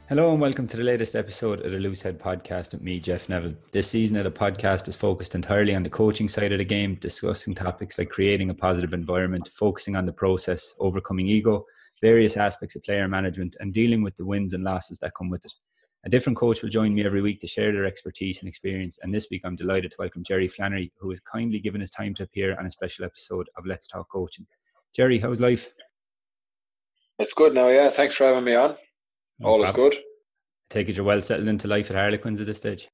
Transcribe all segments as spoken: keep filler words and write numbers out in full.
Hello and welcome to the latest episode of the Loosehead podcast with me, Jeff Neville. This season of the podcast is focused entirely on the coaching side of the game, discussing topics like creating a positive environment, focusing on the process, overcoming ego, various aspects of player management, and dealing with the wins and losses that come with it. A different coach will join me every week to share their expertise and experience, and this week I'm delighted to welcome Jerry Flannery, who has kindly given his time to appear on a special episode of Let's Talk Coaching. Jerry, how's life? It's good now, yeah. Thanks for having me on. No All problem. is good. I take it you're well settled into life at Harlequins at this stage?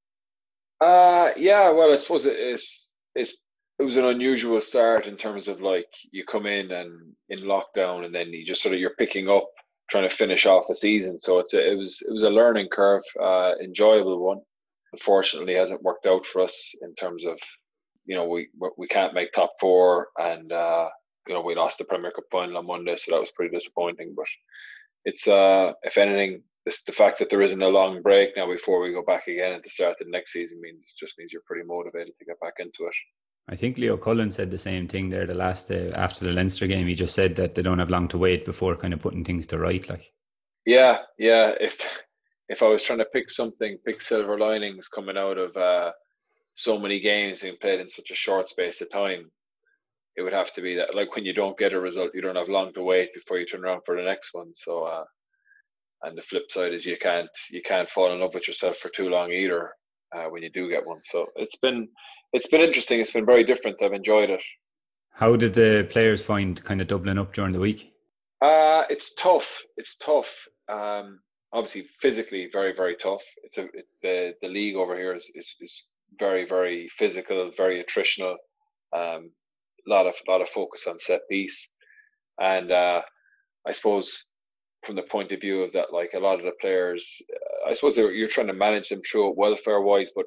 Uh, yeah, well, I suppose it is, it's, it was an unusual start in terms of like you come in and in lockdown and then you just sort of, you're picking up, trying to finish off a season. So it's a, it was it was a learning curve, uh, enjoyable one. Unfortunately, it hasn't worked out for us in terms of, you know, we we can't make top four and, uh, you know, we lost the Premier Cup final on Monday. So that was pretty disappointing. But it's, uh, if anything, This, the fact that there isn't a long break now before we go back again at the start of the next season means just means you're pretty motivated to get back into it. I think Leo Cullen said the same thing there the last day after the Leinster game. He just said that they don't have long to wait before kind of putting things to right. Like, yeah, yeah. If if I was trying to pick something, pick silver linings coming out of uh, so many games being played in such a short space of time, it would have to be that. Like when you don't get a result, you don't have long to wait before you turn around for the next one. So. Uh, And the flip side is you can't you can't fall in love with yourself for too long either uh, when you do get one. So it's been it's been interesting. It's been very different. I've enjoyed it. How did the players find kind of doubling up during the week? Uh, it's tough. It's tough. Um, obviously, physically very very tough. It's a it, the the league over here is is, is very very physical, very attritional. Um, lot of lot of focus on set piece, and uh, I suppose. From the point of view of that, like a lot of the players, uh, I suppose you're trying to manage them through it welfare wise, but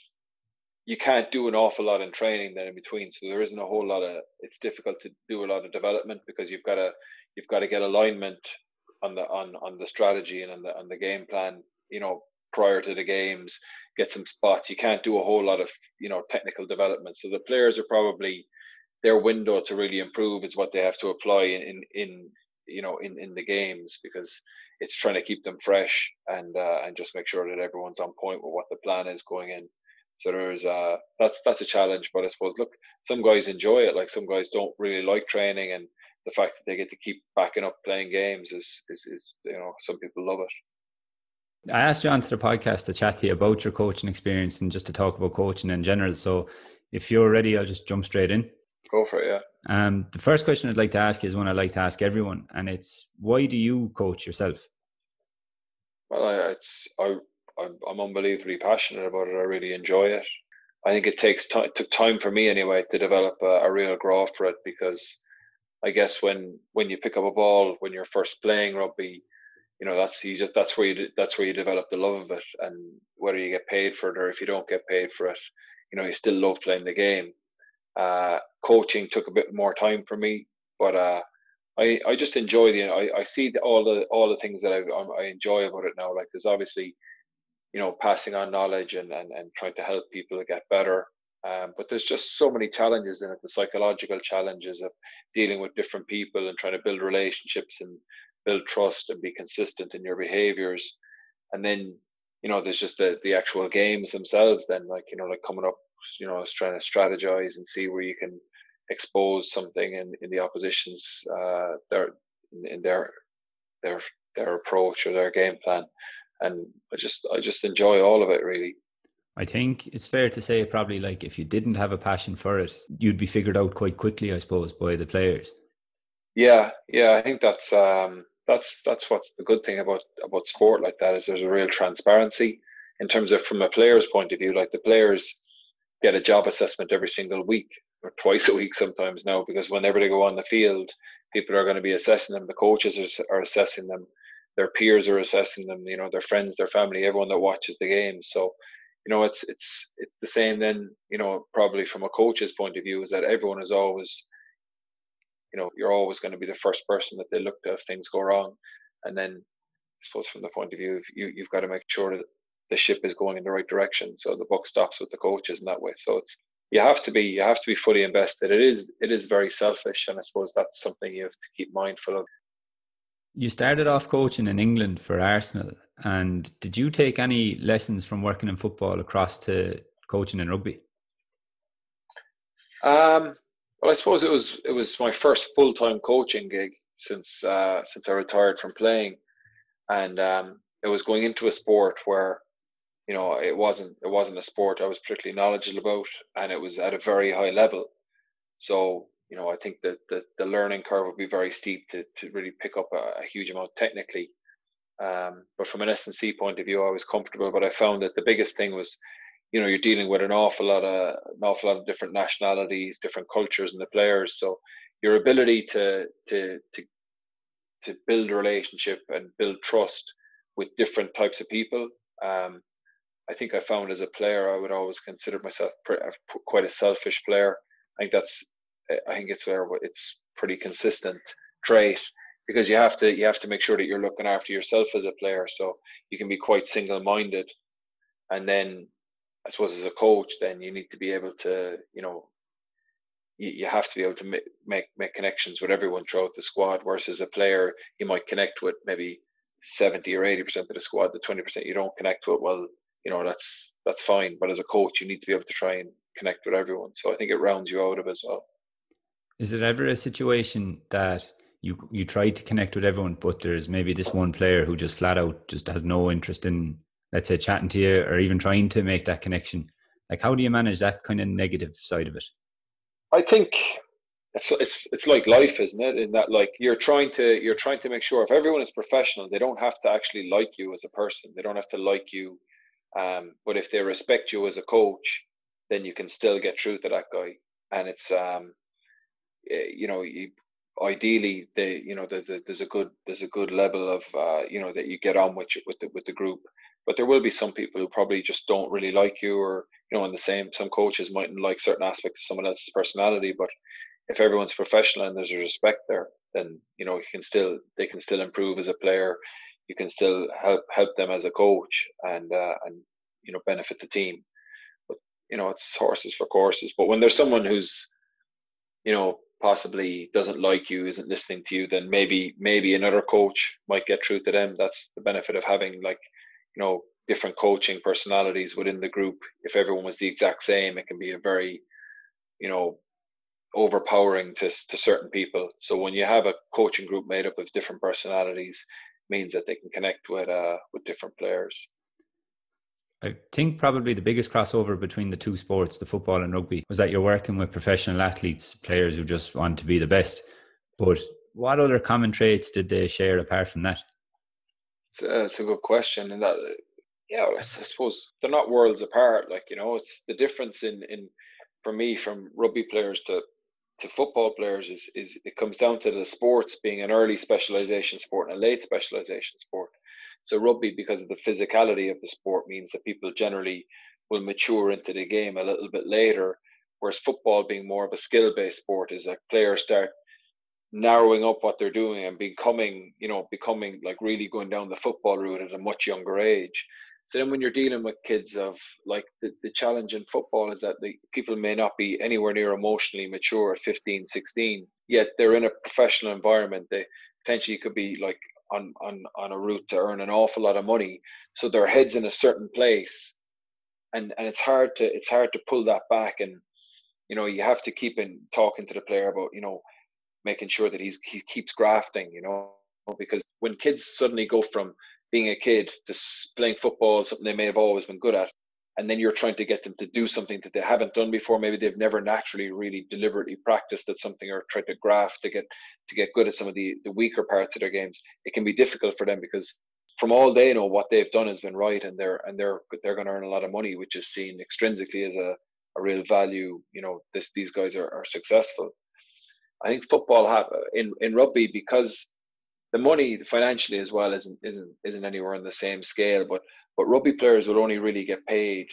you can't do an awful lot in training then in between. So there isn't a whole lot of, it's difficult to do a lot of development because you've got to, you've got to get alignment on the, on, on the strategy and on the, on the game plan, you know, prior to the games, get some spots. You can't do a whole lot of, you know, technical development. So the players are probably, their window to really improve is what they have to apply in, in, in you know, in, in the games, because it's trying to keep them fresh and uh, and just make sure that everyone's on point with what the plan is going in. So there's uh that's that's a challenge, but I suppose look, some guys enjoy it. Like some guys don't really like training, and the fact that they get to keep backing up playing games is is, is you know, some people love it. I asked you onto the podcast to chat to you about your coaching experience and just to talk about coaching in general. So if you're ready, I'll just jump straight in. Go for it, yeah. Um, the first question I'd like to ask you is one I'd like to ask everyone, and it's, why do you coach yourself? Well, I, it's I I'm, I'm unbelievably passionate about it. I really enjoy it. I think it takes time. It took time for me anyway to develop a, a real graft for it, because I guess when when you pick up a ball when you're first playing rugby, you know, that's you just that's where you that's where you develop the love of it, and whether you get paid for it or if you don't get paid for it, you know, you still love playing the game. Uh, coaching took a bit more time for me, but uh, I I just enjoy the I, I see the, all the all the things that I I enjoy about it now. Like there's obviously, you know, passing on knowledge and and, and trying to help people to get better. Um, but there's just so many challenges in it. The psychological challenges of dealing with different people and trying to build relationships and build trust and be consistent in your behaviors. And then, you know, there's just the the actual games themselves. Then, like, you know, like coming up, you know, trying to strategize and see where you can expose something in, in the opposition's uh, their in their their their approach or their game plan, and I just I just enjoy all of it really. I think it's fair to say probably like if you didn't have a passion for it, you'd be figured out quite quickly, I suppose, by the players. Yeah, yeah, I think that's um that's that's what's the good thing about about sport like that, is there's a real transparency in terms of, from a player's point of view. Like the players get a job assessment every single week or twice a week sometimes now, because whenever they go on the field, people are going to be assessing them. The coaches are, are assessing them. Their peers are assessing them. You know, their friends, their family, everyone that watches the game. So, you know, it's it's it's the same then. You know, probably from a coach's point of view, is that everyone is always, you know, you're always going to be the first person that they look to if things go wrong. And then, I suppose from the point of view, you you've got to make sure that the ship is going in the right direction. So the buck stops with the coaches in that way. So it's you have to be you have to be fully invested. It is it is very selfish, and I suppose that's something you have to keep mindful of. You started off coaching in England for Arsenal. And did you take any lessons from working in football across to coaching in rugby? Um, well, I suppose it was it was my first full time coaching gig since uh, since I retired from playing, and um, it was going into a sport where you know it wasn't it wasn't a sport I was particularly knowledgeable about, and it was at a very high level. So you know I think that the, the learning curve would be very steep to to really pick up a, a huge amount technically. Um, but from an S and C point of view, I was comfortable. But I found that the biggest thing was, you know, you're dealing with an awful lot of an awful lot of different nationalities, different cultures in the players. So your ability to to to to build a relationship and build trust with different types of people. Um, I think I found as a player, I would always consider myself quite a selfish player. I think that's, I think it's where it's pretty consistent trait, because you have to you have to make sure that you're looking after yourself as a player. So you can be quite single-minded, and then I suppose as a coach, then you need to be able to, you know, you, you have to be able to make, make make connections with everyone throughout the squad. Whereas as a player, you might connect with maybe seventy or eighty percent of the squad. The twenty percent you don't connect with, well, you know, that's that's fine. But as a coach, you need to be able to try and connect with everyone. So I think it rounds you out of as well. Is it ever a situation that you you try to connect with everyone, but there's maybe this one player who just flat out just has no interest in, let's say, chatting to you or even trying to make that connection? Like, how do you manage that kind of negative side of it? I think it's it's it's like life, isn't it? In that, like, you're trying to you're trying to make sure if everyone is professional, they don't have to actually like you as a person. They don't have to like you, um, but if they respect you as a coach, then you can still get through to that guy. And it's um, eh, you know, you, ideally, they you know, there's a, there's a good there's a good level of uh, you know, that you get on with you, with the with the group. But there will be some people who probably just don't really like you, or you know, in the same, some coaches mightn't like certain aspects of someone else's personality, but if everyone's professional and there's a respect there, then you know you can still they can still improve as a player. You can still help help them as a coach, and uh, and you know, benefit the team. But you know, it's horses for courses. But when there's someone who's, you know, possibly doesn't like you, isn't listening to you, then maybe maybe another coach might get through to them. That's the benefit of having, like, you know, different coaching personalities within the group. If everyone was the exact same, it can be a very, you know, overpowering to to certain people. So when you have a coaching group made up of different personalities, means that they can connect with uh with different players. I think probably the biggest crossover between the two sports, the football and rugby, was that you're working with professional athletes, players who just want to be the best. But what other common traits did they share apart from that? It's, uh, it's a good question, and that, yeah, I suppose they're not worlds apart. Like, you know, it's the difference in in for me, from rugby players to to football players, is is it comes down to the sports being an early specialization sport and a late specialization sport. So rugby, because of the physicality of the sport, means that people generally will mature into the game a little bit later, whereas football, being more of a skill-based sport, is that players start narrowing up what they're doing and becoming, you know, becoming like really going down the football route at a much younger age. So then when you're dealing with kids of, like, the, the challenge in football is that the people may not be anywhere near emotionally mature at fifteen, sixteen, yet they're in a professional environment. They potentially could be like on, on, on a route to earn an awful lot of money. So their head's in a certain place, and, and it's hard to, it's hard to pull that back. And, you know, you have to keep in talking to the player about, you know, making sure that he's he keeps grafting, you know, because when kids suddenly go from being a kid to playing football, something they may have always been good at, and then you're trying to get them to do something that they haven't done before, maybe they've never naturally really deliberately practiced at something or tried to graft to get to get good at some of the the weaker parts of their games, it can be difficult for them, because from all they know, what they've done has been right, and they're and they're they're going to earn a lot of money, which is seen extrinsically as a, a real value. You know, this these guys are, are successful. I think football have in, in rugby, because the money financially as well isn't isn't isn't anywhere on the same scale. But but rugby players will only really get paid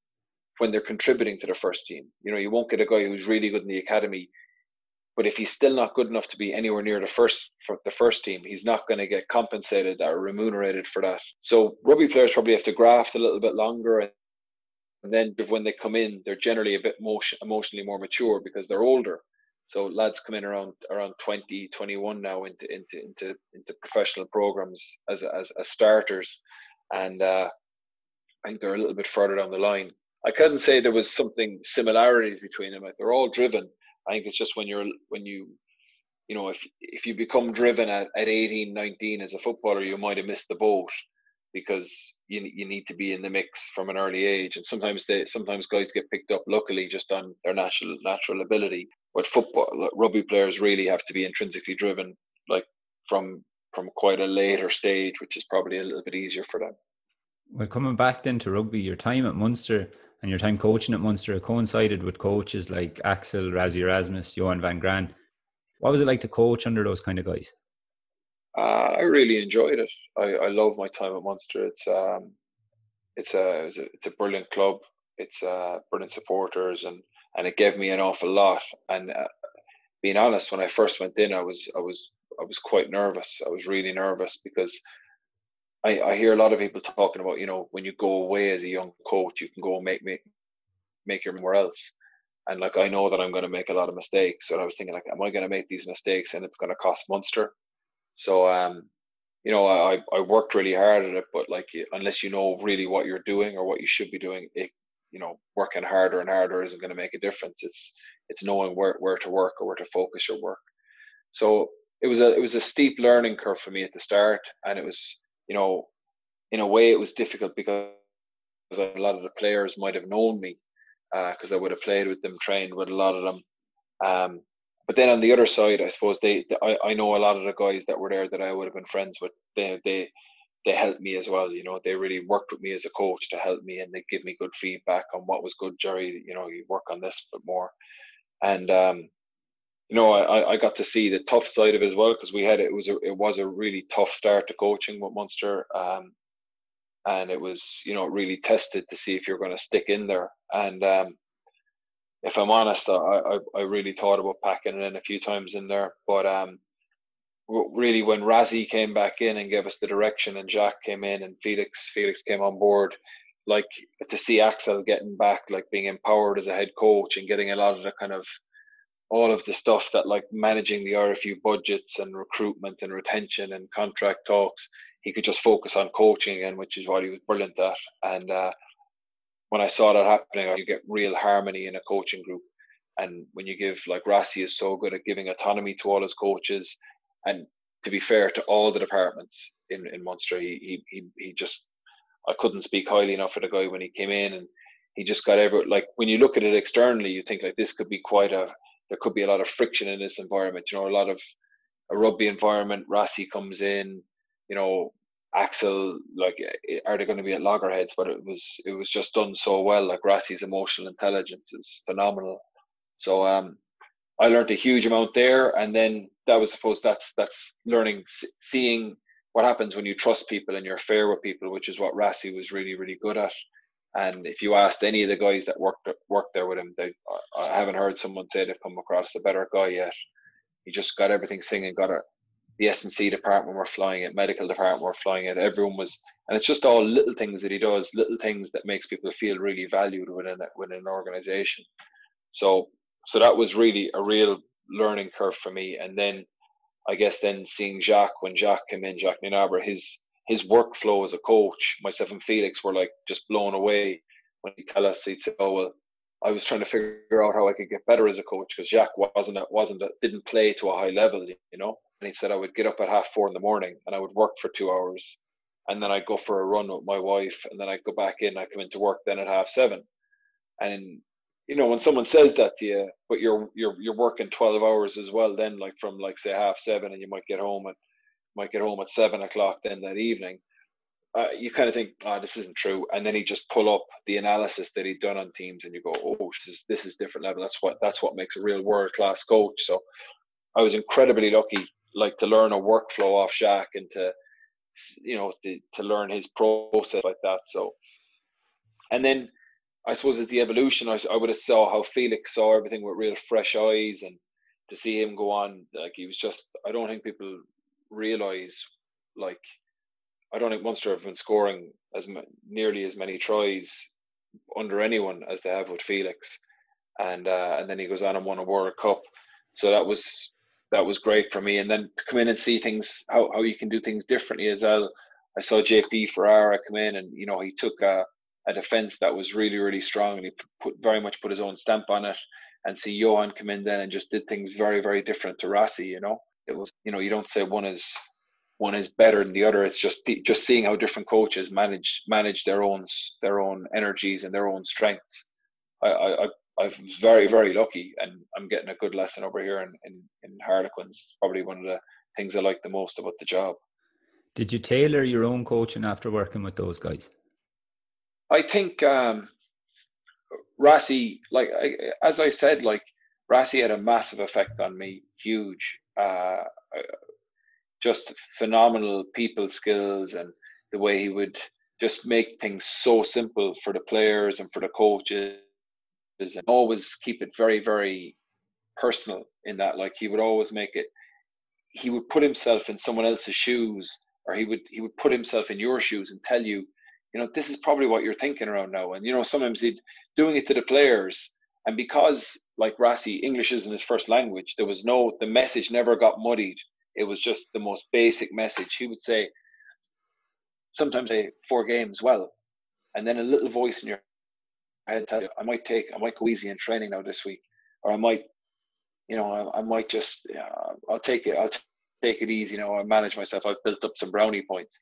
when they're contributing to the first team. You know, you won't get a guy who's really good in the academy, but if he's still not good enough to be anywhere near the first for the first team, he's not going to get compensated or remunerated for that. So rugby players probably have to graft a little bit longer, and, and then when they come in, they're generally a bit motion, emotionally more mature because they're older. So lads come in around around twenty, twenty-one now into into into into professional programs as as, as starters, and uh, I think they're a little bit further down the line. I couldn't say there was something similarities between them. Like they're all driven. I think it's just when you're when you you know if if you become driven at, at eighteen, nineteen as a footballer, you might have missed the boat because you you need to be in the mix from an early age. And sometimes they sometimes guys get picked up luckily just on their natural natural ability. But football rugby players really have to be intrinsically driven, like from from quite a later stage, which is probably a little bit easier for them. Well, coming back then to rugby, your time at Munster and your time coaching at Munster coincided with coaches like Axel, Rassie Erasmus, Johan van Graan. What was it like to coach under those kind of guys? Uh, I really enjoyed it. I, I love my time at Munster. It's um, it's a it's a, it's a brilliant club. It's uh, brilliant supporters, and and it gave me an awful lot. And uh, being honest, when I first went in, I was I was I was quite nervous. I was really nervous because I, I hear a lot of people talking about, you know, when you go away as a young coach, you can go and make make make your somewhere else. And like I know that I'm going to make a lot of mistakes. So I was thinking, like, am I going to make these mistakes and it's going to cost Munster? So um, you know, I I worked really hard at it, but like unless you know really what you're doing or what you should be doing, it you know, working harder and harder isn't going to make a difference. It's it's knowing where where to work or where to focus your work. So it was a it was a steep learning curve for me at the start, and it was, you know, in a way it was difficult because a lot of the players might have known me because uh, I would have played with them, trained with a lot of them. Um, but then on the other side, I suppose they, they I, I know a lot of the guys that were there that I would have been friends with. They they they helped me as well. You know, they really worked with me as a coach to help me, and they give me good feedback on what was good, Jerry. You know, you work on this a bit more, and um, you know, I, I got to see the tough side of it as well because we had it was a, it was a really tough start to coaching with Munster. Um, and it was, you know, really tested to see if you're going to stick in there. And um, if I'm honest, I, I, I really thought about packing it in a few times in there. But um, really, when Rassie came back in and gave us the direction, and Jacques came in, and Felix Felix came on board, like to see Axel getting back, like being empowered as a head coach and getting a lot of the kind of all of the stuff that like managing the R F U budgets and recruitment and retention and contract talks. He could just focus on coaching again, which is what he was brilliant at. And uh, when I saw that happening, you get real harmony in a coaching group. And when you give, like Rassie is so good at giving autonomy to all his coaches, and to be fair to all the departments in, in Munster, he, he he just, I couldn't speak highly enough of the guy when he came in, and he just got every, like when you look at it externally, you think like this could be quite a, there could be a lot of friction in this environment, you know, a lot of a rugby environment. Rassie comes in, you know, Axel, like, are they going to be at loggerheads? But it was it was just done so well. Like Rassie's emotional intelligence is phenomenal. So um, I learned a huge amount there, and then that was supposed that's that's learning, seeing what happens when you trust people and you're fair with people, which is what Rassie was really really good at. And if you asked any of the guys that worked worked there with him, they, I haven't heard someone say they've come across a better guy yet. He just got everything singing, got it. The S and C department were flying it, medical department were flying it. Everyone was, and it's just all little things that he does, little things that makes people feel really valued within it, within an organization. So, so that was really a real learning curve for me. And then, I guess, then seeing Jacques when Jacques came in, Jacques Nienaber, his his workflow as a coach, myself and Felix were like just blown away when he'd tell us. He'd say, "Oh well, I was trying to figure out how I could get better as a coach because Jacques wasn't wasn't didn't play to a high level, you know." And he said I would get up at half four in the morning and I would work for two hours, and then I'd go for a run with my wife, and then I'd go back in. I'd come into work then at half seven, and you know when someone says that to you, but you're you're you're working twelve hours as well, then like from like say half seven, and you might get home at might get home at seven o'clock then that evening. Uh, you kind of think, oh, this isn't true. And then he just pull up the analysis that he'd done on teams, and you go, oh, this is this is different level. That's what that's what makes a real world class coach. So I was incredibly lucky, like to learn a workflow off Jacques and to, you know, to, to learn his process like that. So, and then I suppose as the evolution, I, I would have saw how Felix saw everything with real fresh eyes, and to see him go on, like he was just, I don't think people realize, like, I don't think Munster have been scoring as nearly as many tries under anyone as they have with Felix, and uh, and then he goes on and won a World Cup, so that was that was great for me. And then to come in and see things, how how you can do things differently as well. I saw J P Ferrara come in, and you know he took a, a defense that was really really strong, and he put very much put his own stamp on it. And see Johan come in then and just did things very very different to Rossi. You know, it was you know you don't say one is one is better than the other. It's just just seeing how different coaches manage manage their own their own energies and their own strengths. I I I'm very very lucky, and I'm getting a good lesson over here in in, in Harlequins. Probably one of the things I like the most about the job. Did you tailor your own coaching after working with those guys? I think um, Rossi, like I, as I said, like Rossi had a massive effect on me. Huge, uh, just phenomenal people skills, and the way he would just make things so simple for the players and for the coaches, and always keep it very very personal. In that, like he would always make it. He would put himself in someone else's shoes, or he would he would put himself in your shoes and tell you, you know, this is probably what you're thinking around now. And you know, sometimes he'd doing it to the players, and because like Rossi, English isn't his first language, there was no the message never got muddied. It was just the most basic message. He would say, sometimes say four games well, and then a little voice in your head tells you, I might take, I might go easy in training now this week, or I might, you know, I, I might just, uh, I'll take it, I'll t- take it easy. You know, I manage myself. I've built up some brownie points.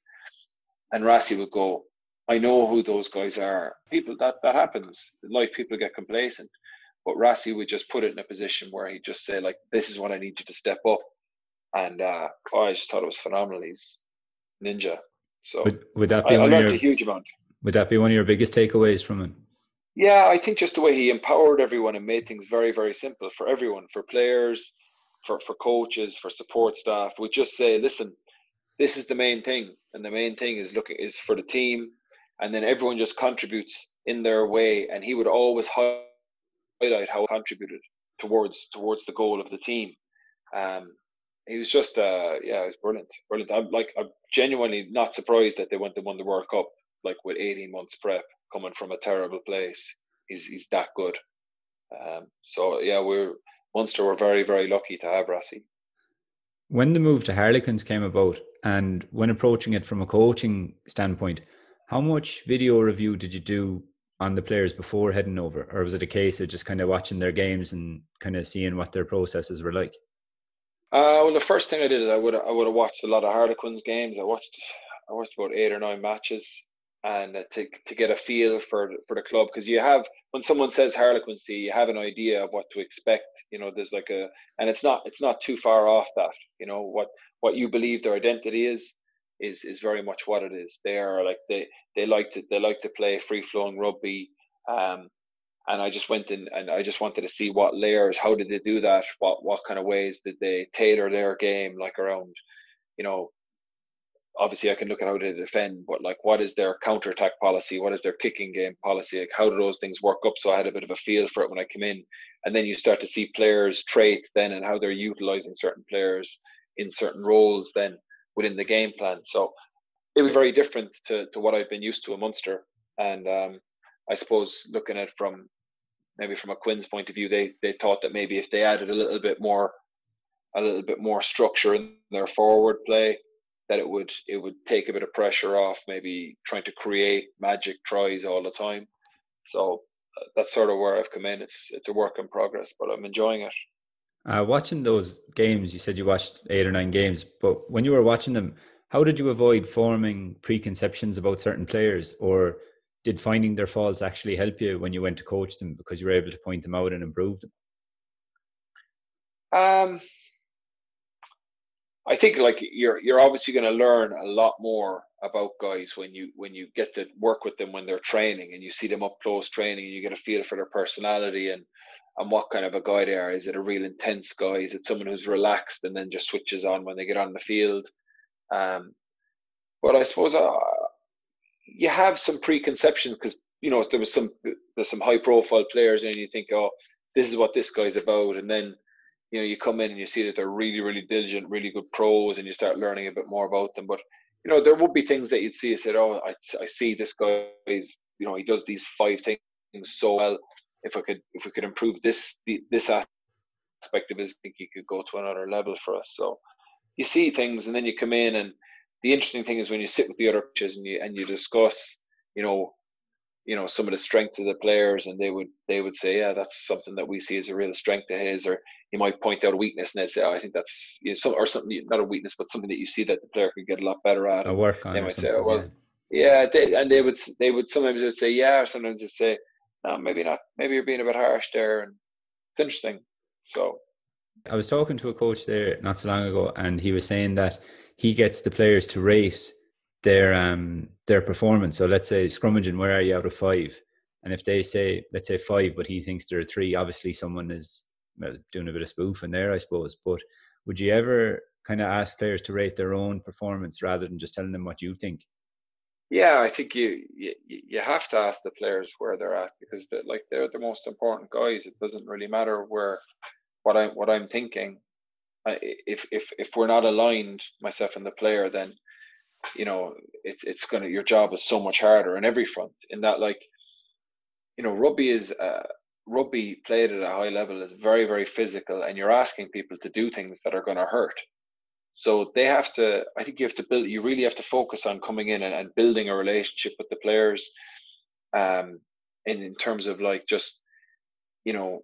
And Rossi would go, I know who those guys are. People, that that happens. In life, people get complacent. But Rossi would just put it in a position where he'd just say, like, this is what I need you to step up. And uh, oh, I just thought it was phenomenal. He's ninja. So would, would that be I, I one learned of your, a huge amount. Would that be one of your biggest takeaways from him? Yeah, I think just the way he empowered everyone and made things very, very simple for everyone, for players, for, for coaches, for support staff. Would just say, listen, this is the main thing. And the main thing is looking is for the team. And then everyone just contributes in their way. And he would always highlight how he contributed towards towards the goal of the team. Um, he was just, uh, yeah, it was brilliant, brilliant. I'm like, I'm genuinely not surprised that they went and won the World Cup, like with eighteen months prep, coming from a terrible place. He's he's that good. Um, so yeah, we're Munster were very very lucky to have Rossi. When the move to Harlequins came about, and when approaching it from a coaching standpoint, how much video review did you do on the players before heading over, or was it a case of just kind of watching their games and kind of seeing what their processes were like? Uh, well, the first thing I did is I would I would have watched a lot of Harlequins games. I watched I watched about eight or nine matches, and uh, to to get a feel for for the club, because you have, when someone says Harlequins to you, you have an idea of what to expect. You know, there's like a, and it's not it's not too far off that. You know, what what you believe their identity is is is very much what it is. They are like they they like to they like to play free flowing rugby. Um, and I just went in and I just wanted to see what layers, how did they do that? What what kind of ways did they tailor their game, like around, you know, obviously I can look at how they defend, but like what is their counter-attack policy? What is their kicking game policy? Like how do those things work up? So I had a bit of a feel for it when I came in. And then you start to see players' traits then and how they're utilizing certain players in certain roles then within the game plan. So it was very different to, to what I've been used to in Munster. And um, I suppose looking at it from maybe from a Quinn's point of view, they they thought that maybe if they added a little bit more, a little bit more structure in their forward play, that it would it would take a bit of pressure off maybe trying to create magic tries all the time. So uh, that's sort of where I've come in. It's it's a work in progress, but I'm enjoying it. Uh, watching those games, you said you watched eight or nine games, but when you were watching them, how did you avoid forming preconceptions about certain players, or did finding their faults actually help you when you went to coach them because you were able to point them out and improve them? Um, I think like you're you're obviously going to learn a lot more about guys when you when you get to work with them when they're training and you see them up close training and you get a feel for their personality and and what kind of a guy they are. Is it a real intense guy? Is it someone who's relaxed and then just switches on when they get on the field? Um, but I suppose uh, you have some preconceptions because you know there was some there's some high profile players and you think, oh, this is what this guy's about, and then you know you come in and you see that they're really really diligent, really good pros, and you start learning a bit more about them. But you know there would be things that you'd see and said, oh, I, I see this guy is, you know, he does these five things so well. If I could if we could improve this this aspect of his, I think he could go to another level for us. So you see things and then you come in and the interesting thing is when you sit with the other coaches and you and you discuss, you know, you know some of the strengths of the players, and they would they would say, yeah, that's something that we see as a real strength of his, or you might point out a weakness and they'd say, oh, I think that's, you know, some, or something, not a weakness, but something that you see that the player could get a lot better at, I and work they on or might say, oh, something. well, Yeah, yeah, they, and they would they would sometimes they would say, yeah, or sometimes they'd say, no, maybe not, maybe you're being a bit harsh there, and it's interesting. So I was talking to a coach there not so long ago, and he was saying that he gets the players to rate their um their performance. So let's say scrummaging, where are you out of five? And if they say, let's say five, but he thinks they're a three, obviously someone is, well, doing a bit of spoofing there, I suppose. But would you ever kind of ask players to rate their own performance rather than just telling them what you think? yeah, I think you you, you have to ask the players where they're at, because they're, like they're the most important guys. It doesn't really matter where what I what I'm thinking. If if if we're not aligned, myself and the player, then you know it's it's gonna your job is so much harder in every front. In that, like, you know, rugby is uh, rugby played at a high level is very very physical, and you're asking people to do things that are going to hurt. So they have to. I think you have to build. You really have to focus on coming in and, and building a relationship with the players. Um, and in terms of like just, you know,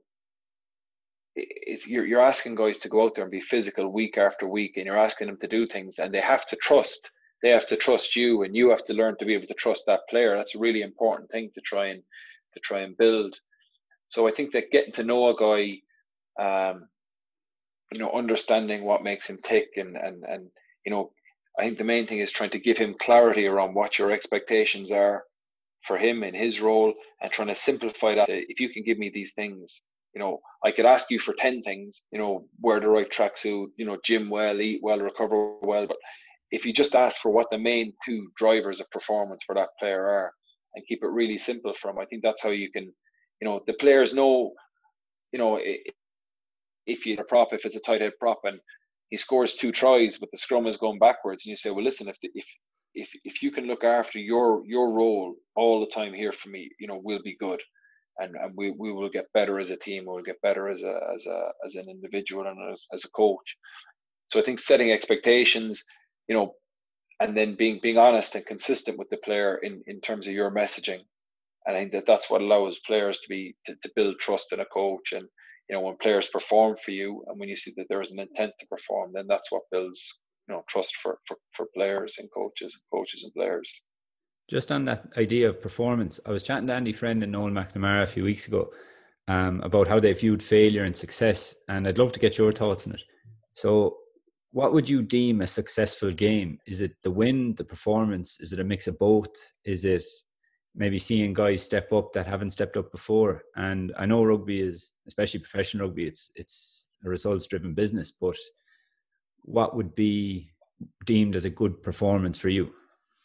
it's, you're you're asking guys to go out there and be physical week after week, and you're asking them to do things, and they have to trust. They have to trust you, and you have to learn to be able to trust that player. That's a really important thing to try and to try and build. So I think that getting to know a guy, um, you know, understanding what makes him tick, and and and you know, I think the main thing is trying to give him clarity around what your expectations are for him in his role, and trying to simplify that. If you can give me these things, you know, I could ask you for ten things, you know, wear the right tracksuit, you know, gym well, eat well, recover well. But if you just ask for what the main two drivers of performance for that player are, and keep it really simple for him, I think that's how you can, you know, the players know, you know, if you a prop, if it's a tight head prop and he scores two tries, but the scrum is going backwards, and you say, well, listen, if the, if if if you can look after your your role all the time here for me, you know, we'll be good. And, and we, we will get better as a team. We'll get better as a as a as an individual and as, as a coach. So I think setting expectations, you know, and then being being honest and consistent with the player in, in terms of your messaging. And I think that that's what allows players to be to, to build trust in a coach. And you know, when players perform for you, and when you see that there is an intent to perform, then that's what builds, you know, trust for for, for players and coaches, coaches and players. Just on that idea of performance, I was chatting to Andy Friend and Noel McNamara a few weeks ago um, about how they viewed failure and success, and I'd love to get your thoughts on it. So what would you deem a successful game? Is it the win, the performance? Is it a mix of both? Is it maybe seeing guys step up that haven't stepped up before? And I know rugby is, especially professional rugby, it's it's a results-driven business, but what would be deemed as a good performance for you?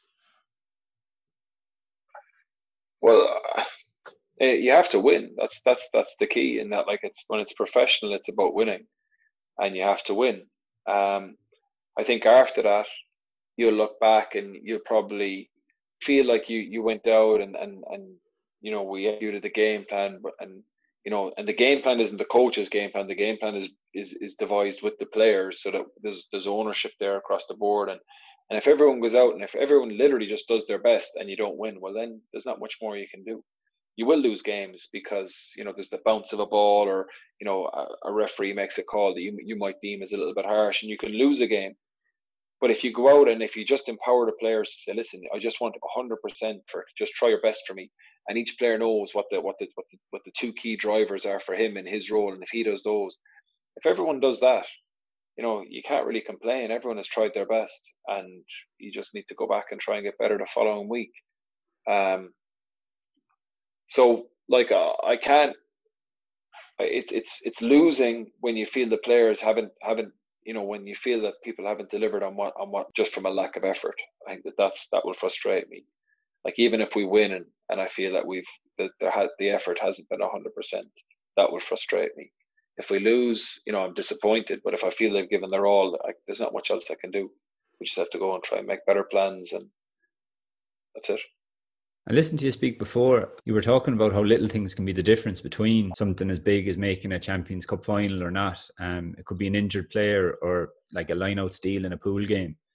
Well, uh, you have to win. That's that's that's the key. In that, like, it's when it's professional, it's about winning, and you have to win. Um, I think after that, you'll look back and you'll probably feel like you you went out and and and you know, we executed the game plan, but and you know, and the game plan isn't the coach's game plan. The game plan is is is devised with the players, so that there's there's ownership there across the board. And and if everyone goes out and if everyone literally just does their best and you don't win, well, then there's not much more you can do. You will lose games because, you know, there's the bounce of a ball, or, you know, a, a referee makes a call that you you might deem as a little bit harsh, and you can lose a game. But if you go out and if you just empower the players to say, listen, I just want one hundred percent for just try your best for me, and each player knows what the what the what the, what the two key drivers are for him in his role, and if he does those, if everyone does that, you know, you can't really complain. Everyone has tried their best, and you just need to go back and try and get better the following week. Um, so, like, uh, I can't. It's it's it's losing when you feel the players haven't haven't you know, when you feel that people haven't delivered on what on what just from a lack of effort. I think that that's that will frustrate me. Like, even if we win and, and I feel that we've that there had the effort hasn't been a hundred percent, that will frustrate me. If we lose, you know, I'm disappointed. But if I feel they've given their all, I, there's not much else I can do. We just have to go and try and make better plans, and that's it. I listened to you speak before. You were talking about how little things can be the difference between something as big as making a Champions Cup final or not. Um, it could be an injured player or like a line-out steal in a pool game.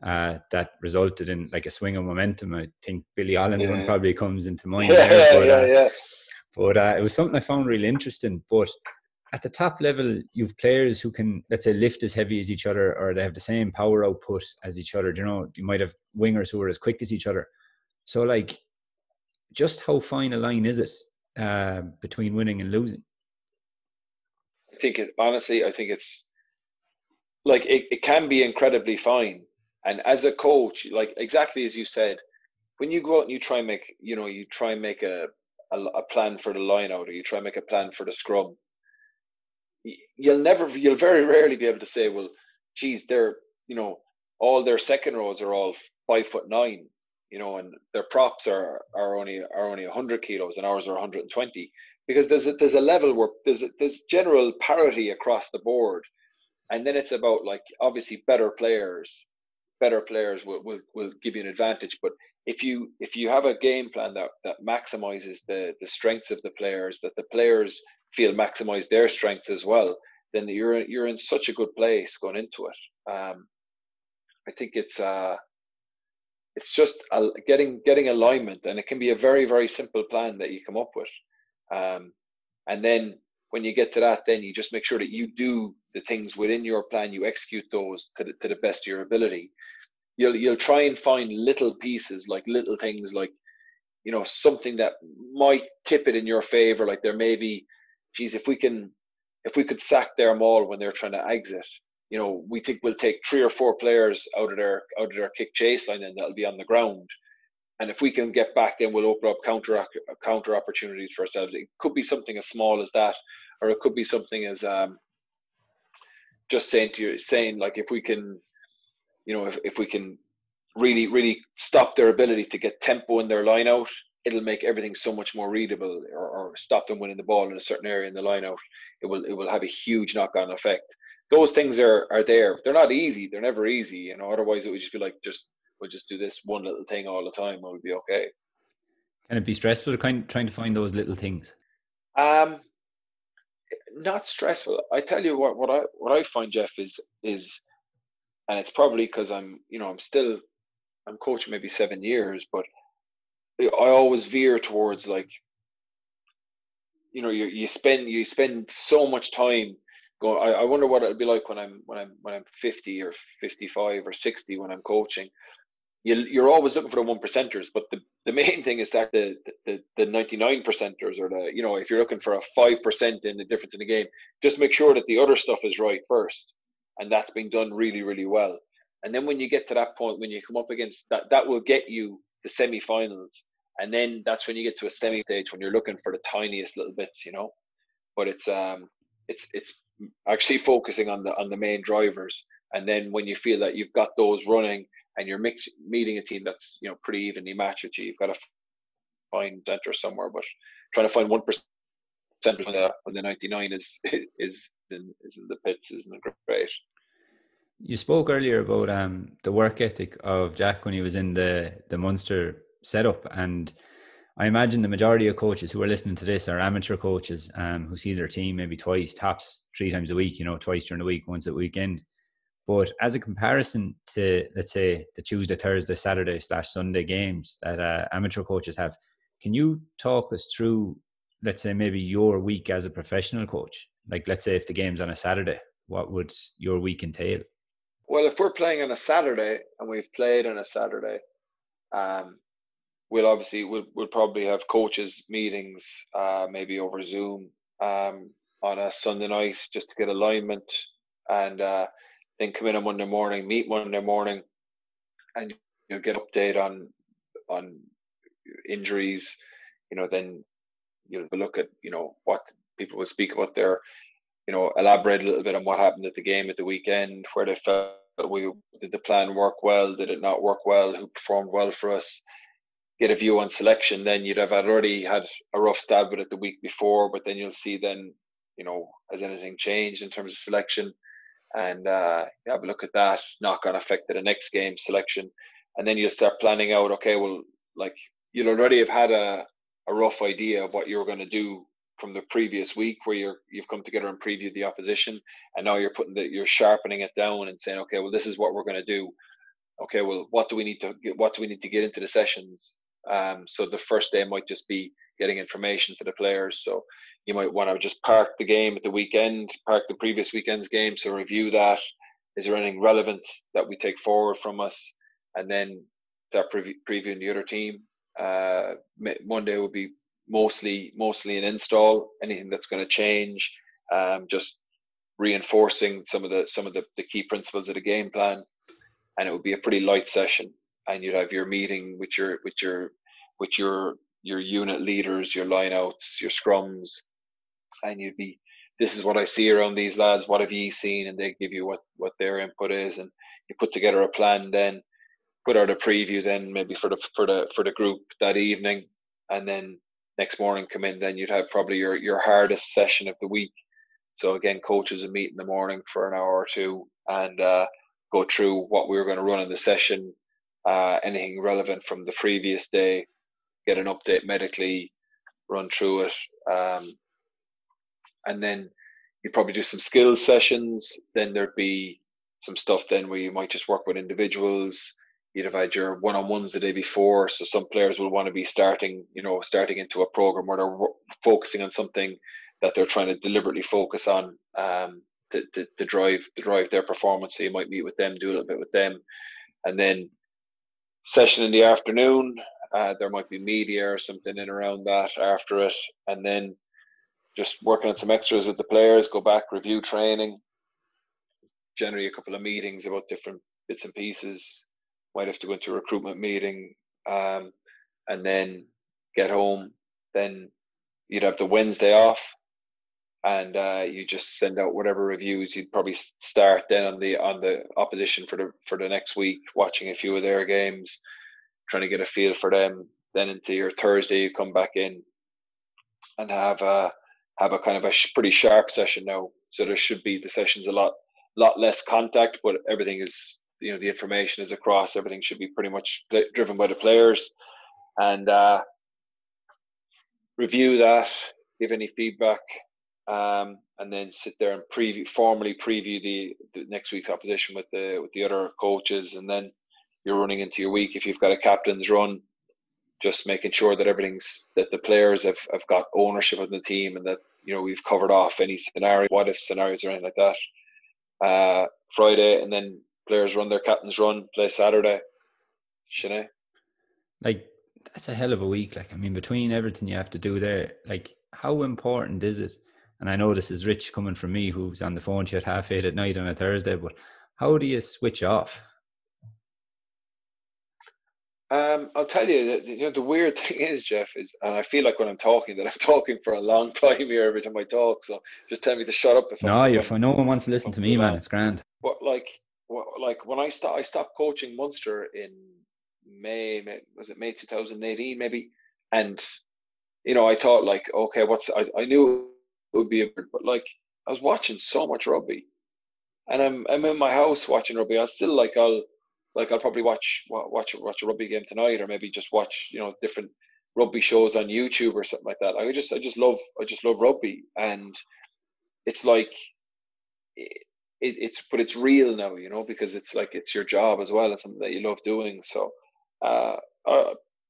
uh, that resulted in like a swing of momentum. I think Billy Allen's yeah. one probably comes into mind yeah, there, but yeah, uh, yeah. but uh, it was something I found really interesting. But at the top level, you've players who can, let's say, lift as heavy as each other, or they have the same power output as each other. You know, you might have wingers who are as quick as each other. So, like, just how fine a line is it uh, between winning and losing? I think it, honestly, I think it's like it, it can be incredibly fine. And as a coach, like exactly as you said, when you go out and you try and make, you know, you try and make a, a, a plan for the line out, or you try and make a plan for the scrum, you'll never, you'll very rarely be able to say, well, geez, they're, you know, all their second rows are all five foot nine, you know, and their props are are only are only one hundred kilos, and ours are one hundred twenty, because there's a, there's a level where there's a, there's general parity across the board, and then it's about, like, obviously better players, better players will will, will give you an advantage, but if you if you have a game plan that that maximizes the the strengths of the players, that the players feel maximize their strengths as well, then you're you're in such a good place going into it. Um, I think it's uh, it's just a, getting getting alignment, and it can be a very very simple plan that you come up with, um, and then when you get to that, then you just make sure that you do the things within your plan, you execute those to the, to the best of your ability. You'll you'll try and find little pieces, like little things, like, you know, something that might tip it in your favor. Like there may be, geez, if we can, if we could sack their maul when they're trying to exit, you know, we think we'll take three or four players out of their out of their kick chase line, and that'll be on the ground. And if we can get back, then we'll open up counter counter opportunities for ourselves. It could be something as small as that, or it could be something as um, just saying to you, saying like, if we can, you know, if, if we can really, really stop their ability to get tempo in their line out, it'll make everything so much more readable, or, or stop them winning the ball in a certain area in the line out. It will, it will have a huge knock-on effect. Those things are, are there. They're not easy. They're never easy. You know, otherwise it would just be like, just, we'll just do this one little thing all the time, and we'll be okay. Can it be stressful to kind of trying to find those little things? Um, not stressful. I tell you what, what I, what I find, Jeff, is, is, and it's probably because I'm, you know, I'm still, I'm coaching maybe seven years, but I always veer towards, like, you know, you you spend you spend so much time going. I, I wonder what it'll be like when I'm when I'm when I'm fifty or fifty-five or sixty when I'm coaching. You you're always looking for the one percenters, but the, the main thing is that the the the ninety-nine percenters, or the, you know, if you're looking for a five percent in the difference in the game, just make sure that the other stuff is right first, and that's being done really really well. And then when you get to that point, when you come up against that, that will get you the semi-finals. And then that's when you get to a semi stage, when you're looking for the tiniest little bits, you know. But it's um, it's it's actually focusing on the on the main drivers. And then when you feel that you've got those running, and you're mix, meeting a team that's, you know, pretty evenly matched with you, you've got to find center somewhere. But trying to find one percent when the when the ninety-nine is is in, is in the pits isn't great. You spoke earlier about um, the work ethic of Jack when he was in the, the Munster setup. And I imagine the majority of coaches who are listening to this are amateur coaches um, who see their team maybe twice, tops three times a week, you know, twice during the week, once at weekend. But as a comparison to, let's say, the Tuesday, Thursday, Saturday slash Sunday games that uh, amateur coaches have, can you talk us through, let's say, maybe your week as a professional coach? Like, let's say if the game's on a Saturday, what would your week entail? Well, if we're playing on a Saturday and we've played on a Saturday, um, we'll obviously we'll, we'll probably have coaches meetings, uh, maybe over Zoom, um, on a Sunday night, just to get alignment, and uh, then come in on Monday morning, meet Monday morning, and you know, get update on on injuries. You know, then you'll look at, you know, what people will speak about their, you know, elaborate a little bit on what happened at the game at the weekend, where they felt we did the plan work well, did it not work well, who performed well for us. Get a view on selection. Then you'd have already had a rough stab at it the week before, but then you'll see then, you know, has anything changed in terms of selection, and uh, have a look at that knock-on effect of the next game selection, and then you'll start planning out. Okay, well, like, you'll already have had a a rough idea of what you're going to do from the previous week, where you're you've come together and previewed the opposition, and now you're putting the you're sharpening it down and saying, okay, well, this is what we're going to do. okay, well, what do we need to get, what do we need to get into the sessions? Um, so the first day might just be getting information to the players. So you might want to just park the game at the weekend, park the previous weekend's game, so review that. Is there anything relevant that we take forward from us? And then start pre- previewing the other team. Uh, Monday will be mostly mostly an install. Anything that's going to change, um, just reinforcing some of the some of the, the key principles of the game plan. And it would be a pretty light session. And you'd have your meeting with your with your with your your unit leaders, your lineouts, your scrums, and you'd be, this is what I see around these lads. What have you seen? And they give you what what their input is, and you put together a plan. Then put out a preview. Then maybe for the for the for the group that evening, and then next morning come in. Then you'd have probably your your hardest session of the week. So again, coaches would meet in the morning for an hour or two and uh, go through what we were going to run in the session, uh, anything relevant from the previous day, get an update medically, run through it. Um, and then you'd probably do some skills sessions. Then there'd be some stuff then where you might just work with individuals. You'd have had your one-on-ones the day before. So some players will want to be starting, you know, starting into a program where they're focusing on something that they're trying to deliberately focus on um, to, to, to drive to drive their performance. So you might meet with them, do a little bit with them, and then session in the afternoon. Uh, there might be media or something in around that after it, and then just working on some extras with the players. Go back, review training. Generally, a couple of meetings about different bits and pieces. Might have to go into a recruitment meeting, um, and then get home. Then you'd have the Wednesday off. And uh, you just send out whatever reviews. You'd probably start then on the on the opposition for the for the next week, watching a few of their games, trying to get a feel for them. Then into your Thursday, you come back in and have a have a kind of a sh- pretty sharp session now. So there should be the sessions a lot lot less contact, but everything is, you know, the information is across. Everything should be pretty much driven by the players, and uh, review that, give any feedback. Um, and then sit there and preview, formally preview the, the next week's opposition with the with the other coaches, and then you're running into your week. If you've got a captain's run, just making sure that everything's that the players have, have got ownership of the team, and that, you know, we've covered off any scenario, what if scenarios or anything like that. Uh, Friday, and then players run their captain's run, play Saturday. Sinead? Like, that's a hell of a week. Like, I mean, between everything you have to do there, like, how important is it? And I know this is rich coming from me, who's on the phone to you at half eight at night on a Thursday, but how do you switch off? Um, I'll tell you that, you know, the weird thing is, Jeff, is, and I feel like when I'm talking that I'm talking for a long time here every time I talk. So just tell me to shut up if I'm. No, If you're I'm fine. No one wants to listen to me, man. It's grand. But like, what, like when I stopped, I stopped coaching Munster in May. May was it May two thousand eighteen, maybe? And you know, I thought like, okay, what's I, I knew it would be a, but like I was watching so much rugby, and I'm I'm in my house watching rugby. I'll still like I'll like I'll probably watch watch watch a rugby game tonight, or maybe just watch, you know, different rugby shows on YouTube or something like that. I just I just love I just love rugby, and it's like it, it's but it's real now, you know, because it's like it's your job as well. It's something that you love doing. So uh, uh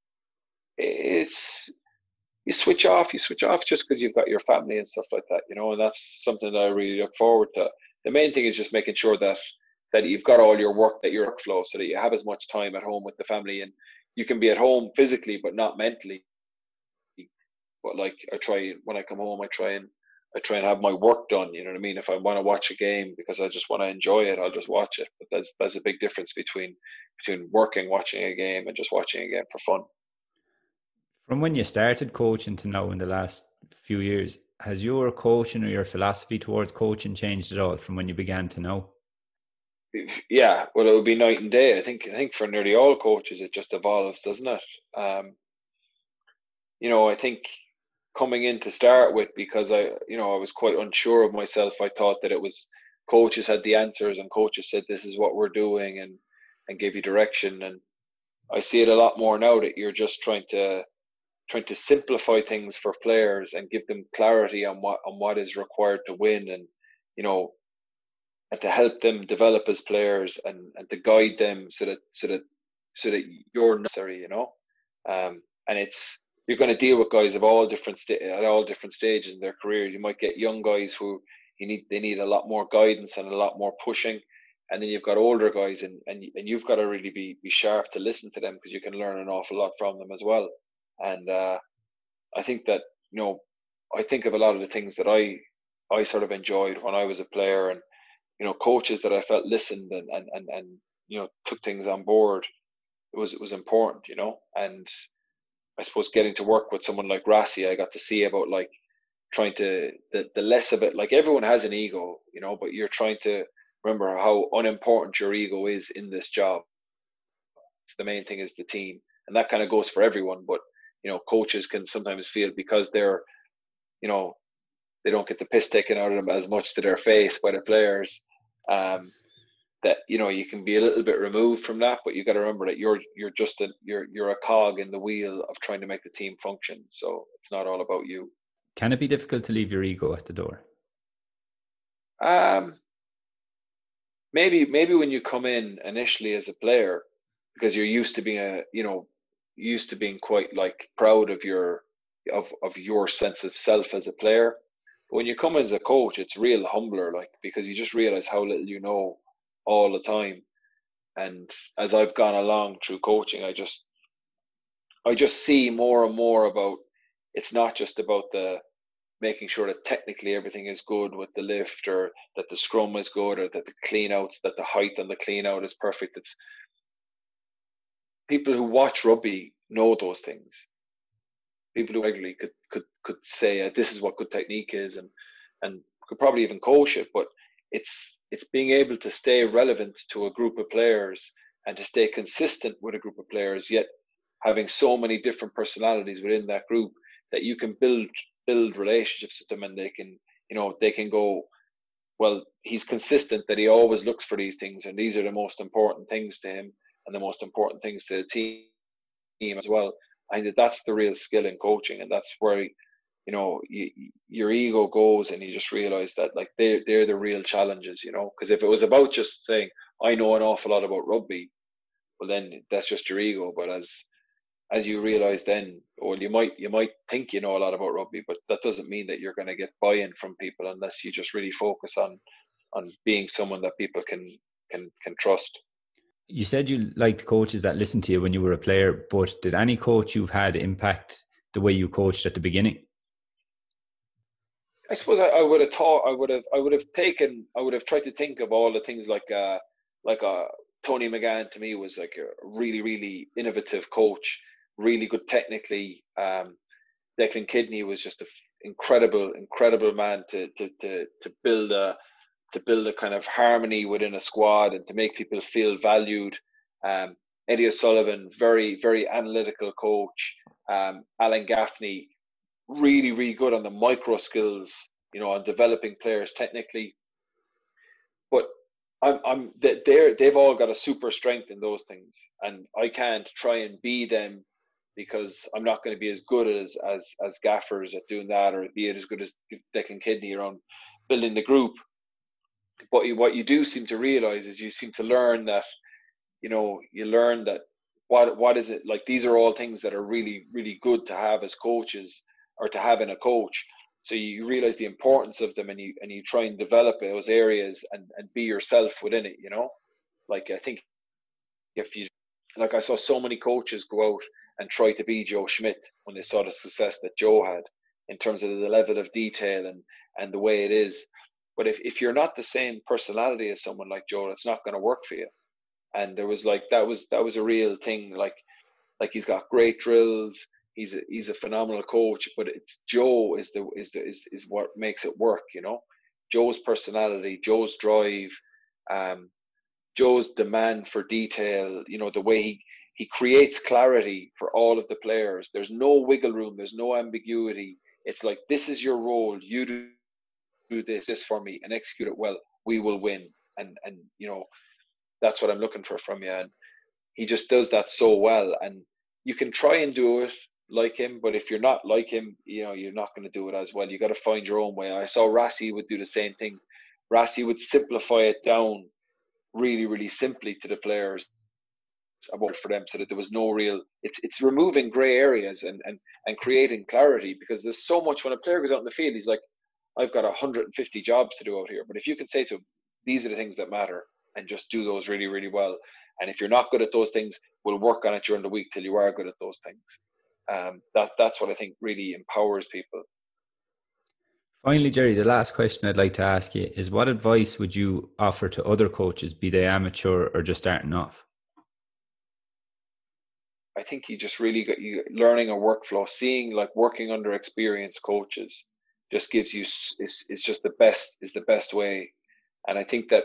it's you switch off, you switch off just because you've got your family and stuff like that, you know, and that's something that I really look forward to. The main thing is just making sure that that you've got all your work, that your workflow, so that you have as much time at home with the family, and you can be at home physically but not mentally. But like I try when I come home, I try and I try and have my work done. You know what I mean? If I want to watch a game because I just want to enjoy it, I'll just watch it. But there's there's a big difference between between working, watching a game, and just watching a game for fun. From when you started coaching to now in the last few years, has your coaching or your philosophy towards coaching changed at all from when you began to now? Yeah, well, it would be night and day. I think I think for nearly all coaches, it just evolves, doesn't it? Um, you know, I think coming in to start with, because I, you know, I was quite unsure of myself. I thought that it was coaches had the answers, and coaches said this is what we're doing, and and gave you direction. And I see it a lot more now that you're just trying to trying to simplify things for players and give them clarity on what on what is required to win, and you know, and to help them develop as players, and, and to guide them so that so that so that you're necessary, you know. Um, and it's you're going to deal with guys of all different sta- at all different stages in their career. You might get young guys who you need they need a lot more guidance and a lot more pushing, and then you've got older guys, and and, and you've got to really be be sharp to listen to them, because you can learn an awful lot from them as well. And uh, I think that, you know, I think of a lot of the things that I I sort of enjoyed when I was a player, and you know, coaches that I felt listened and and and, and you know, took things on board. It was it was important, you know. And I suppose getting to work with someone like Rassi, I got to see about like trying to the, the less of it. Like, everyone has an ego, you know, but you're trying to remember how unimportant your ego is in this job. The main thing is the team, and that kind of goes for everyone. But you know, coaches can sometimes feel, because they're, you know, they don't get the piss taken out of them as much to their face by the players, um, that, you know, you can be a little bit removed from that. But you got to remember that you're you're just a you're you're a cog in the wheel of trying to make the team function. So it's not all about you. Can it be difficult to leave your ego at the door? Um, maybe maybe when you come in initially as a player, because you're used to being a you know used to being quite like proud of your of of your sense of self as a player. But when you come as a coach, it's real humbler, like, because you just realize how little you know all the time. And as I've gone along through coaching, I just I just see more and more about, it's not just about the making sure that technically everything is good with the lift, or that the scrum is good, or that the clean outs, that the height on the clean out is perfect. It's people who watch rugby know those things. People who regularly could could could say, uh, this is what good technique is, and and could probably even coach it. But it's it's being able to stay relevant to a group of players, and to stay consistent with a group of players, yet having so many different personalities within that group, that you can build build relationships with them, and they can, you know, they can go, well, he's consistent, that he always looks for these things, and these are the most important things to him, and the most important things to the team as well. I think that that's the real skill in coaching, and that's where, you know, you, your ego goes, and you just realize that, like, they're, they're the real challenges, you know. Because if it was about just saying, I know an awful lot about rugby, well, then that's just your ego. But as as you realize, then, well, you might you might think you know a lot about rugby, but that doesn't mean that you're going to get buy-in from people, unless you just really focus on on being someone that people can can can trust. You said you liked coaches that listened to you when you were a player, but did any coach you've had impact the way you coached at the beginning? I suppose I, I would have thought I would have I would have taken I would have tried to think of all the things, like uh like uh Tony McGann to me was like a really really innovative coach, really good technically. Um, Declan Kidney was just an incredible incredible man to to to to build a to build a kind of harmony within a squad, and to make people feel valued. Um, Eddie O'Sullivan, very very analytical coach. Um, Alan Gaffney, really, really good on the micro skills, you know, on developing players technically. But I'm, I'm, they're, they've all got a super strength in those things, and I can't try and be them, because I'm not going to be as good as as as gaffers at doing that, or be as good as Declan Kidney around building the group. But what you do seem to realize is, you seem to learn that, you know, you learn that what what is it like? These are all things that are really, really good to have as coaches, or to have in a coach. So you realize the importance of them, and you and you try and develop those areas, and, and be yourself within it, you know. Like, I think if you like I saw so many coaches go out and try to be Joe Schmidt when they saw the success that Joe had, in terms of the level of detail and and the way it is. But if, if you're not the same personality as someone like Joe, it's not going to work for you. And there was like that was that was a real thing. Like like he's got great drills. He's a, he's a phenomenal coach, but it's Joe is the is the is, is what makes it work, you know. Joe's personality, Joe's drive, um, Joe's demand for detail, you know, the way he he creates clarity for all of the players. There's no wiggle room, there's no ambiguity. It's like, this is your role, you do, do this this for me and execute it well, we will win. And and you know, that's what I'm looking for from you. And he just does that so well. And you can try and do it like him, but if you're not like him, you know, you're not going to do it as well. You got to find your own way. I saw Rassi would do the same thing. Rassi would simplify it down really, really simply to the players about for them, so that there was no real, it's it's removing gray areas and, and, and creating clarity, because there's so much when a player goes out in the field, he's like, I've got one hundred fifty jobs to do out here. But if you can say to him, these are the things that matter, and just do those really, really well. And if you're not good at those things, we'll work on it during the week till you are good at those things. Um, that that's what I think really empowers people. Finally, Jerry, the last question I'd like to ask you is, what advice would you offer to other coaches, be they amateur or just starting off? I think you just really got you learning a workflow, seeing like working under experienced coaches just gives you is is just the best is the best way. And I think that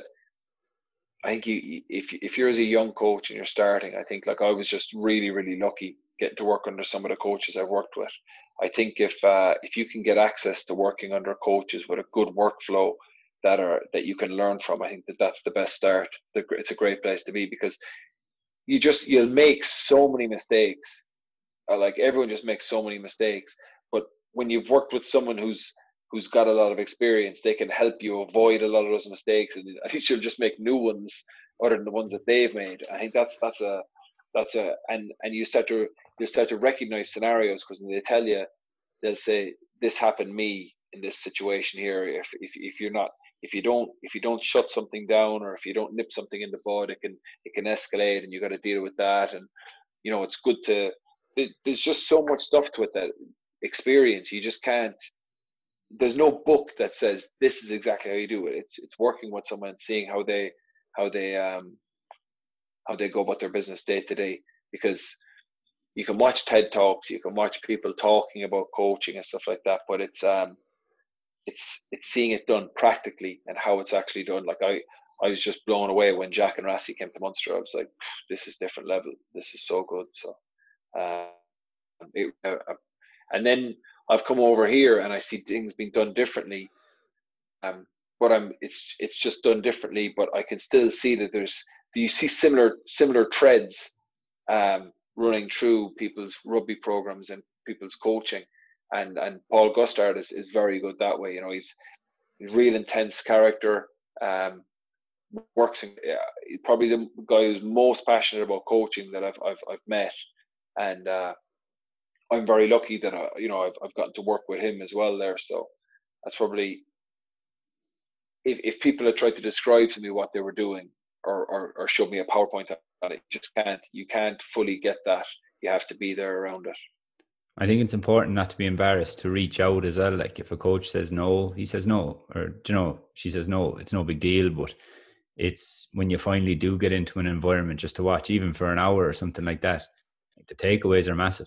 I think you if if you're as a young coach and you're starting, I think like I was just really really lucky getting to work under some of the coaches I've worked with. I think if uh, if you can get access to working under coaches with a good workflow that are that you can learn from, I think that that's the best start. It's a great place to be, because you just you'll make so many mistakes. Like everyone just makes so many mistakes, but when you've worked with someone who's who's got a lot of experience, they can help you avoid a lot of those mistakes, and at least you'll just make new ones other than the ones that they've made. I think that's that's a that's a and and you start to you start to recognize scenarios, because when they tell you, they'll say, this happened me in this situation here. If if if you're not if you don't if you don't shut something down, or if you don't nip something in the bud, it can it can escalate, and you got to deal with that. And you know, it's good to there's just so much stuff to it, that experience, you just can't, there's no book that says this is exactly how you do it. It's it's working with someone, seeing how they how they um how they go about their business day to day. Because you can watch TED Talks, you can watch people talking about coaching and stuff like that, but it's um it's it's seeing it done practically and how it's actually done. Like I I was just blown away when Jack and Rassi came to Munster. I was like, this is different level. This is so good. So, uh, it, uh, and then I've come over here and I see things being done differently. Um, but I'm it's it's just done differently. But I can still see that there's you see similar similar threads um, running through people's rugby programs and people's coaching. And and Paul Gustard is, is very good that way. You know, he's a real intense character. Um, works in yeah, probably the guy who's most passionate about coaching that I've I've I've met, and uh, I'm very lucky that I, you know I've I've gotten to work with him as well there. So that's probably, if if people had tried to describe to me what they were doing, or or, or show me a PowerPoint on it, you just can't you can't fully get that. You have to be there around it. I think it's important not to be embarrassed to reach out as well. Like if a coach says no, he says no, or you know, she says no, it's no big deal. But it's when you finally do get into an environment just to watch, even for an hour or something like that, the takeaways are massive.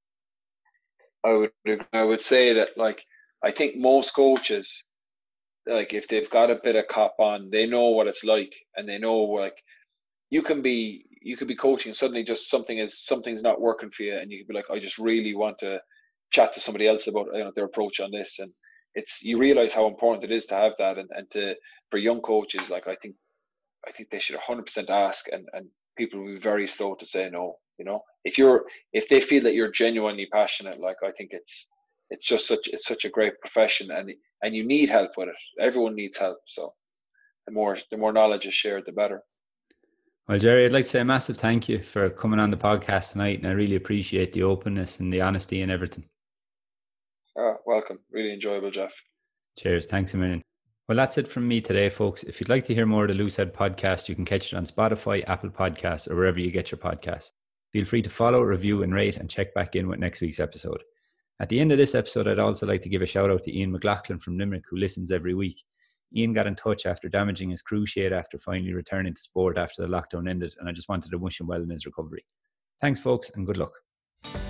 I would I would say that, like, I think most coaches, like if they've got a bit of cop on, they know what it's like, and they know, like, you can be you could be coaching, suddenly just something is something's not working for you, and you could be like, I just really want to chat to somebody else about, you know, their approach on this. And it's, you realize how important it is to have that, and, and to for young coaches, like I think I think they should one hundred percent ask, and, and people will be very slow to say no. You know, if you're if they feel that you're genuinely passionate, like I think it's it's just such it's such a great profession, and and you need help with it. Everyone needs help, so the more the more knowledge is shared, the better. Well, Jerry, I'd like to say a massive thank you for coming on the podcast tonight, and I really appreciate the openness and the honesty and everything. Oh, welcome. Really enjoyable, Jeff. Cheers. Thanks a million. Well, that's it from me today, folks. If you'd like to hear more of the Loosehead podcast, you can catch it on Spotify, Apple Podcasts, or wherever you get your podcasts. Feel free to follow, review, and rate, and check back in with next week's episode. At the end of this episode, I'd also like to give a shout out to Ian McLaughlin from Limerick, who listens every week. Ian got in touch after damaging his cruciate after finally returning to sport after the lockdown ended, and I just wanted to wish him well in his recovery. Thanks, folks, and good luck.